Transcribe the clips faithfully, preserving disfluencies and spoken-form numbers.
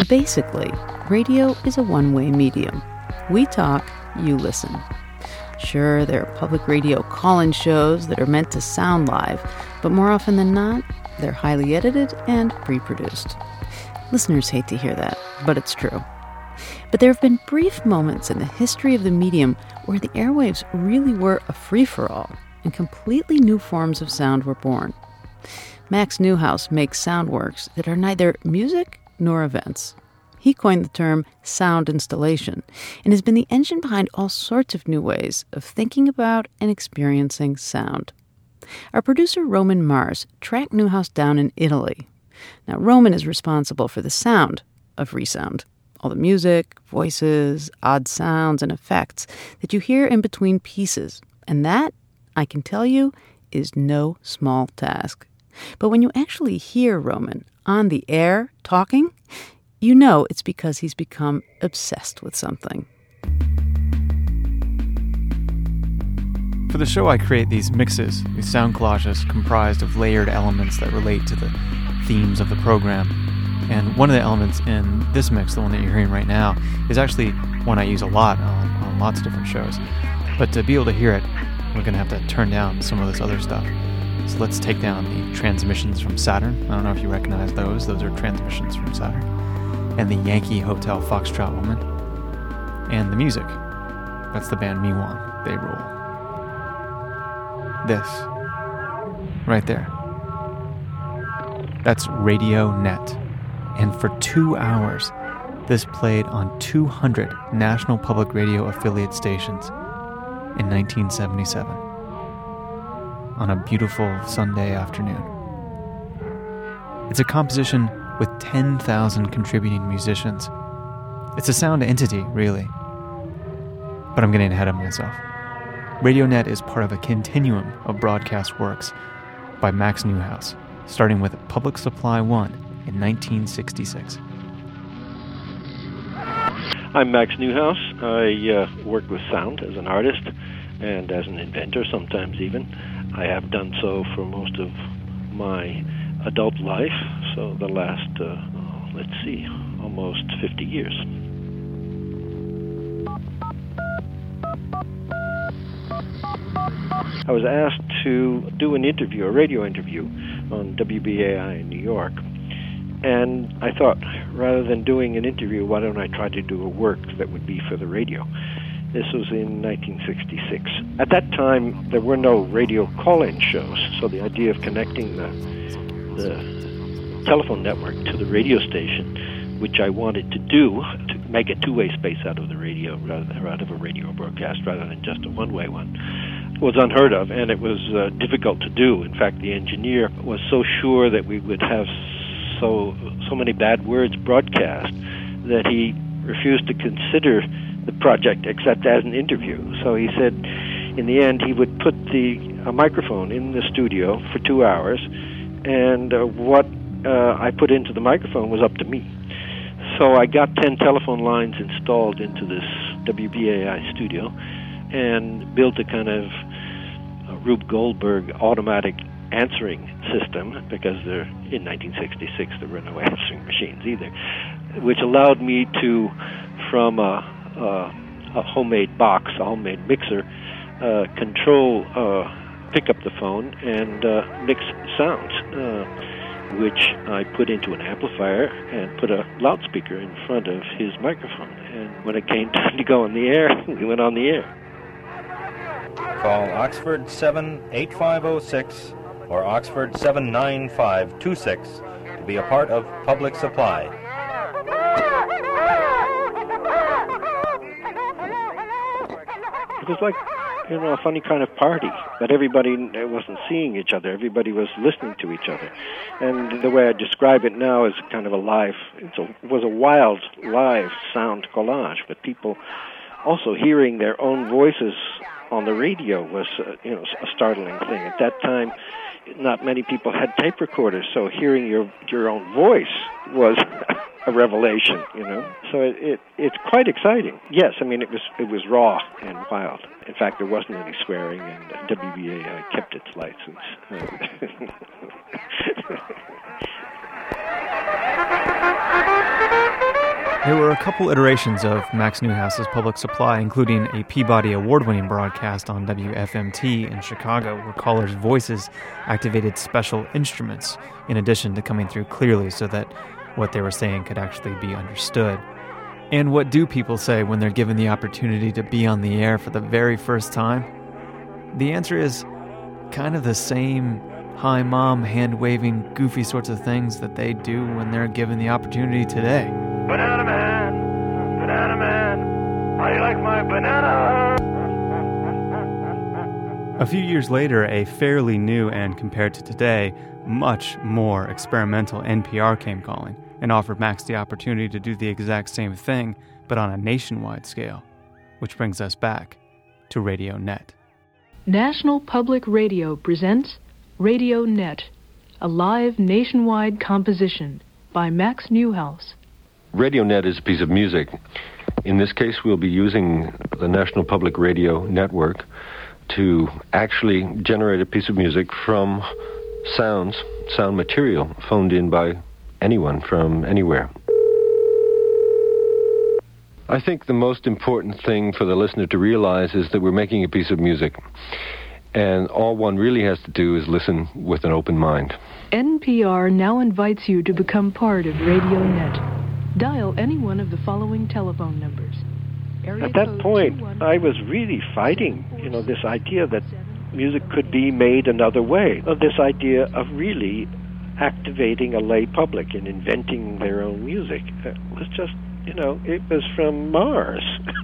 Basically, radio is a one-way medium. We talk, you listen. Sure, there are public radio call-in shows that are meant to sound live, but more often than not, they're highly edited and pre-produced. Listeners hate to hear that, but it's true. But there have been brief moments in the history of the medium where the airwaves really were a free-for-all, and completely new forms of sound were born. Max Neuhaus makes sound works that are neither music nor events. He coined the term sound installation and has been the engine behind all sorts of new ways of thinking about and experiencing sound. Our producer Roman Mars tracked Neuhaus down in Italy. Now, Roman is responsible for the sound of ReSound, all the music, voices, odd sounds, and effects that you hear in between pieces. And that, I can tell you, is no small task. But when you actually hear Roman on the air talking, you know it's because he's become obsessed with something. For the show, I create these mixes, these sound collages comprised of layered elements that relate to the themes of the program. And one of the elements in this mix, the one that you're hearing right now, is actually one I use a lot on, on lots of different shows. But to be able to hear it, we're going to have to turn down some of this other stuff. So let's take down the transmissions from Saturn. I don't know if you recognize those. Those are transmissions from Saturn. And the Yankee Hotel Foxtrot Woman. And the music. That's the band Miwon. They rule. This. Right there. That's Radio Net. And for two hours, this played on two hundred National Public Radio affiliate stations in nineteen seventy-seven. On a beautiful Sunday afternoon. It's a composition with ten thousand contributing musicians. It's a sound entity, really. But I'm getting ahead of myself. RadioNet is part of a continuum of broadcast works by Max Neuhaus, starting with Public Supply one in nineteen sixty-six. I'm Max Neuhaus. I uh, work with sound as an artist and as an inventor, sometimes even. I have done so for most of my adult life, so the last, uh, oh, let's see, almost fifty years. I was asked to do an interview, a radio interview, on W B A I in New York. And I thought, rather than doing an interview, why don't I try to do a work that would be for the radio? This was in nineteen sixty-six. At that time, there were no radio call-in shows, so the idea of connecting the, the telephone network to the radio station, which I wanted to do, to make a two-way space out of the radio, rather than, out of a radio broadcast, rather than just a one-way one, was unheard of, and it was uh, difficult to do. In fact, the engineer was so sure that we would have so so many bad words broadcast that he refused to consider the project except as an interview. So he said in the end he would put the a microphone in the studio for two hours, and uh, what uh, I put into the microphone was up to me. So I got ten telephone lines installed into this W B A I studio and built a kind of uh, Rube Goldberg automatic answering system, because there, in nineteen sixty-six there were no answering machines either, which allowed me to, from a, a, a homemade box, a homemade mixer, uh, control, uh, pick up the phone and uh, mix sounds, uh, which I put into an amplifier and put a loudspeaker in front of his microphone. And when it came time to go on the air, we went on the air. Call Oxford seven eight five zero six or Oxford seven nine five two six to be a part of Public Supply. It was like, you know, a funny kind of party, but everybody wasn't seeing each other. Everybody was listening to each other. And the way I describe it now is kind of a live, it's a, it was a wild, live sound collage, but people also hearing their own voices on the radio was, uh, you know, a startling thing. At that time, not many people had tape recorders, so hearing your your own voice was a revelation, you know. So it, it it's quite exciting. Yes, I mean it was it was raw and wild. In fact, there wasn't any swearing, and W B A I kept its license. There were a couple iterations of Max Neuhaus's Public Supply, including a Peabody Award-winning broadcast on W F M T in Chicago, where callers' voices activated special instruments, in addition to coming through clearly so that what they were saying could actually be understood. And what do people say when they're given the opportunity to be on the air for the very first time? The answer is kind of the same hi mom, hand-waving, goofy sorts of things that they do when they're given the opportunity today. Banana Man, Banana Man, how do you like my banana? A few years later, a fairly new and, compared to today, much more experimental N P R came calling and offered Max the opportunity to do the exact same thing, but on a nationwide scale. Which brings us back to Radio Net. National Public Radio presents Radio Net, a live nationwide composition by Max Neuhaus. Radio Net is a piece of music. In this case, we'll be using the National Public Radio Network to actually generate a piece of music from sounds, sound material phoned in by anyone from anywhere. I think the most important thing for the listener to realize is that we're making a piece of music, and all one really has to do is listen with an open mind. N P R now invites you to become part of Radio Net. Dial any one of the following telephone numbers. Area At that point, I was really fighting, you know, this idea that music could be made another way, of this idea of really activating a lay public and inventing their own music. It was just, you know, it was from Mars.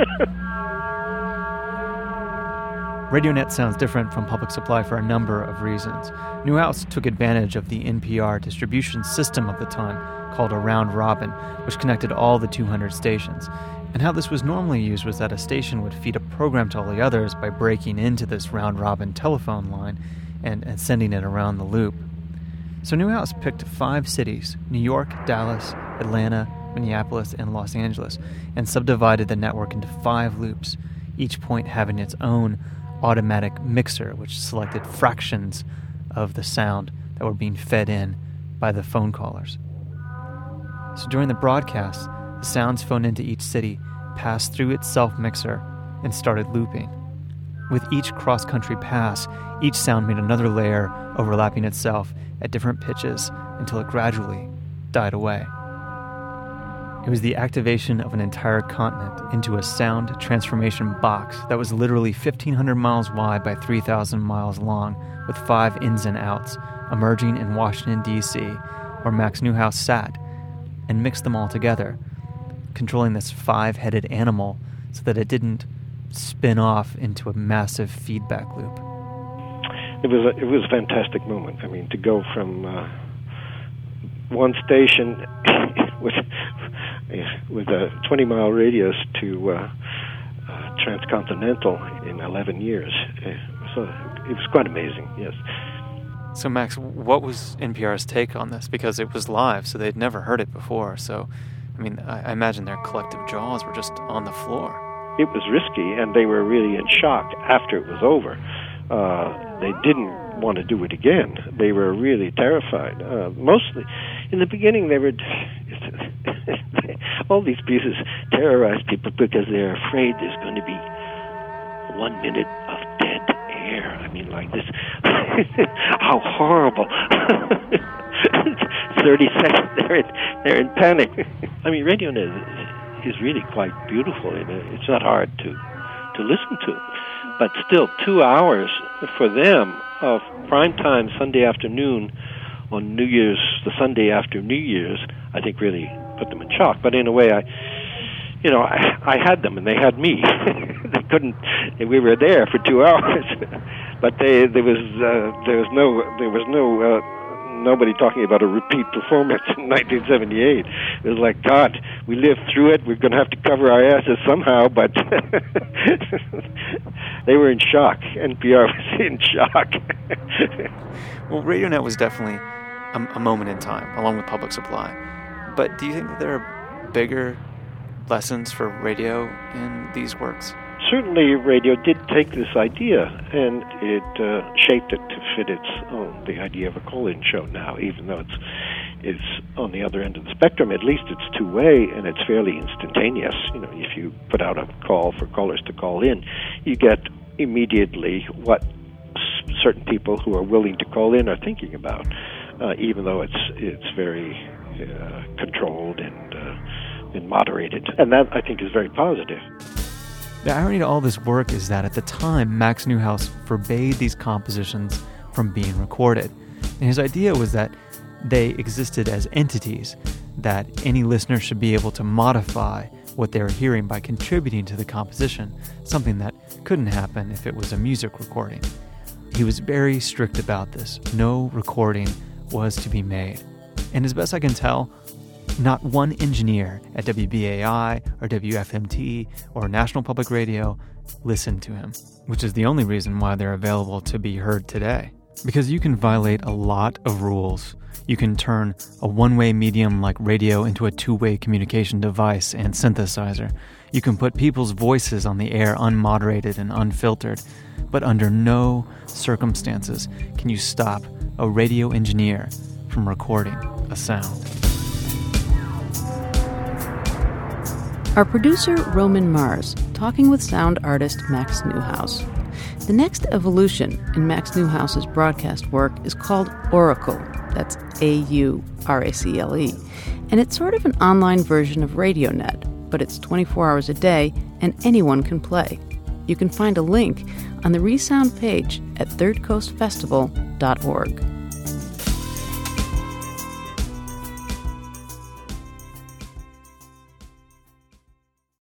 Radio Net sounds different from Public Supply for a number of reasons. Neuhaus took advantage of the N P R distribution system of the time, called a round robin, which connected all the two hundred stations. And how this was normally used was that a station would feed a program to all the others by breaking into this round robin telephone line and, and sending it around the loop. So Neuhaus picked five cities, New York, Dallas, Atlanta, Minneapolis, and Los Angeles, and subdivided the network into five loops, each point having its own automatic mixer, which selected fractions of the sound that were being fed in by the phone callers. So during the broadcast, the sounds phoned into each city passed through its self-mixer and started looping. With each cross-country pass, each sound made another layer overlapping itself at different pitches until it gradually died away. It was the activation of an entire continent into a sound transformation box that was literally fifteen hundred miles wide by three thousand miles long, with five ins and outs, emerging in Washington, D C, where Max Neuhaus sat, and mixed them all together, controlling this five-headed animal so that it didn't spin off into a massive feedback loop. It was a, it was a fantastic moment. I mean, to go from uh, one station with with a twenty-mile radius to uh, uh, transcontinental in eleven years. So it was quite amazing, yes. So, Max, what was N P R's take on this? Because it was live, so they'd never heard it before. So, I mean, I, I imagine their collective jaws were just on the floor. It was risky, and they were really in shock after it was over. Uh, they didn't want to do it again. They were really terrified. Uh, mostly, in the beginning, they were... all these pieces terrorize people because they're afraid there's going to be one minute of dead air. I mean, like this. How horrible. thirty seconds, they're in, they're in panic. I mean, Radio Net is really quite beautiful. It's not hard to, to listen to. But still, two hours for them of primetime Sunday afternoon on New Year's, the Sunday after New Year's, I think really put them in shock. But in a way, I, you know, I, I had them and they had me. They couldn't. We were there for two hours, but they there was uh, there was no there was no uh, nobody talking about a repeat performance in nineteen seventy-eight. It was like, God, we lived through it. We're going to have to cover our asses somehow. But they were in shock. N P R was in shock. Well, Radio Net was definitely a, a moment in time, along with Public Supply. But do you think that there are bigger lessons for radio in these works? Certainly, radio did take this idea and it uh, shaped it to fit its own, the idea of a call-in show now, even though it's is on the other end of the spectrum. At least it's two-way, and it's fairly instantaneous. You know, if you put out a call for callers to call in, you get immediately what s- certain people who are willing to call in are thinking about, uh, even though it's it's very uh, controlled and uh, and moderated. And that, I think, is very positive. The irony to all this work is that at the time, Max Neuhaus forbade these compositions from being recorded. And his idea was that they existed as entities, that any listener should be able to modify what they were hearing by contributing to the composition, something that couldn't happen if it was a music recording. He was very strict about this. No recording was to be made. And as best I can tell, not one engineer at W B A I or W F M T or National Public Radio listened to him, which is the only reason why they're available to be heard today. Because you can violate a lot of rules. You can turn a one-way medium like radio into a two-way communication device and synthesizer. You can put people's voices on the air unmoderated and unfiltered. But under no circumstances can you stop a radio engineer from recording a sound. Our producer, Roman Mars, talking with sound artist Max Neuhaus. The next evolution in Max Neuhaus's broadcast work is called Auracle. That's A U R A C L E. And it's sort of an online version of RadioNet, but it's twenty-four hours a day and anyone can play. You can find a link on the Resound page at third coast festival dot org.